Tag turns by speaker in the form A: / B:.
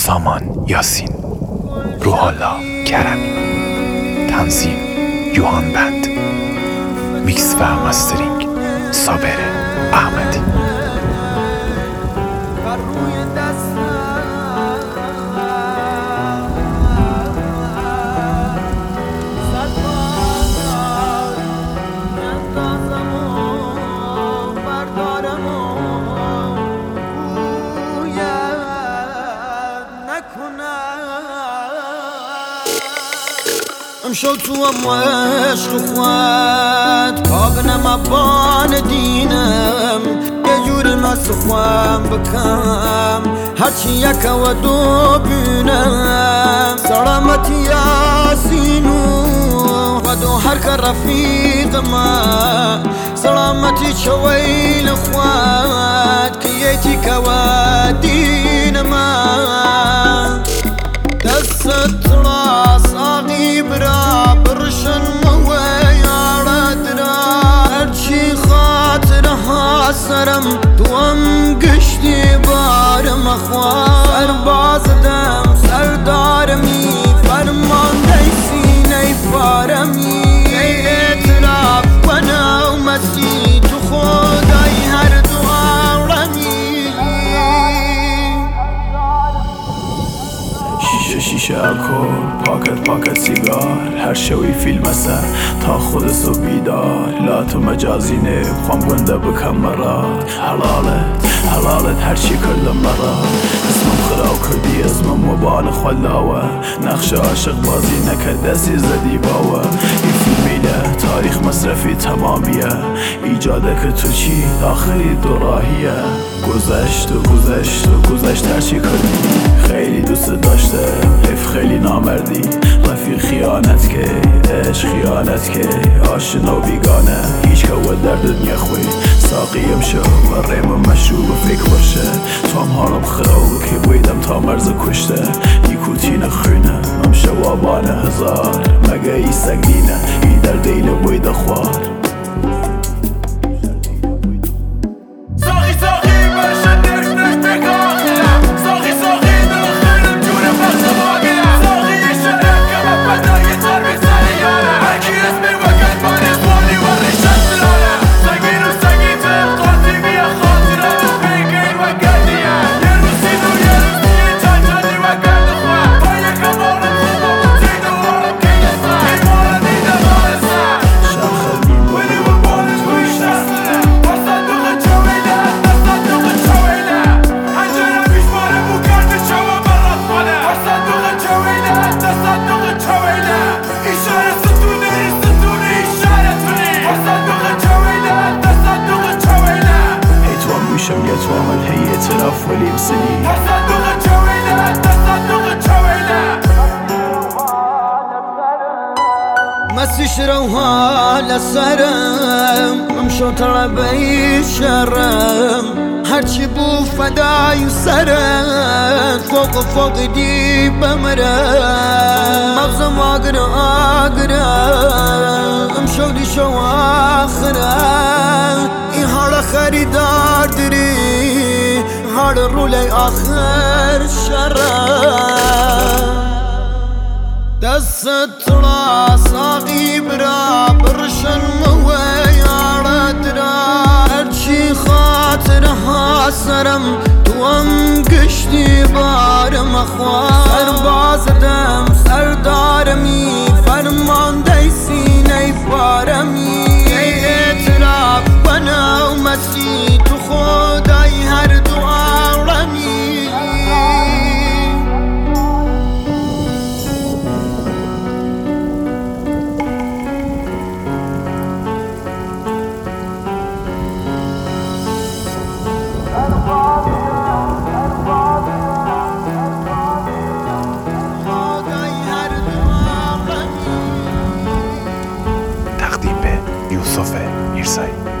A: سامان یاسین، روحالله کرمی، تنظیم یوهان بند، میکس و مسترینگ صابر احمدی.
B: امشو تو هم عشق خواد کابنم ابان دینم یه جوری مسخوام بکم هرچی یک و دو بینم سلامتی یاسینو و دو هر که رفیق ما سلامتی چویل خواد که یتی که و دین ما دست راس برا برشن مویارد را هرچی خاطرها سرم توام گشتی بارم اخوان سرباز دم سردارمی فرمانده سینه فارمی اعتراف کنه و مسیح تو خدای هر دو عالمی
C: شیشه الکل پاکت سیگار هر شوی فیلم است تا خود صبح بیدار لات و مجازی نه خوام گنده بکم مرات حلالت هر چی کردم مرات اسمم خراب کردی اسمم مبال خلاوه نقش عاشق بازی نکرد دستی زدی باوه این فیلمیله تاریخ مصرفی تمامیه ایجاده که تو چی آخری دو راهیه گذشت هر چی کردی خیلی دوست داشته حیف خیلی نامردی رفیق خیانت که عشق خیانت که آشنا و بیگانه هیچ که و در دنیا خوی ساقیم شو و ریم مشروب و فکر باشه تو هم حالم خراب که بویدم تا مرز کشته نیکوتین خونه هم شوابان هزار مگه ای سگینه ای در دیل بوید خوار يتوامل هي اعتراف ولي مسنين تصدق الجويلة
B: مسش روها لسرم امشو طلبي شرم هرچی بو فدای سرم فوق دی بمرم مغزم آگرم امشو دی شو آخرم این حال خریدار داری حال رولی آخر شرم دست را ساقی برا برشن مویارد را هرچی خاطرها سرم توام گشتی بارم اخوان سرباز دم سردارمی فرمانده سینه فارمی اعتراف کنه و مسیح تو خدای هر دو عالمی
A: تقدیم به یوسف میرزایی.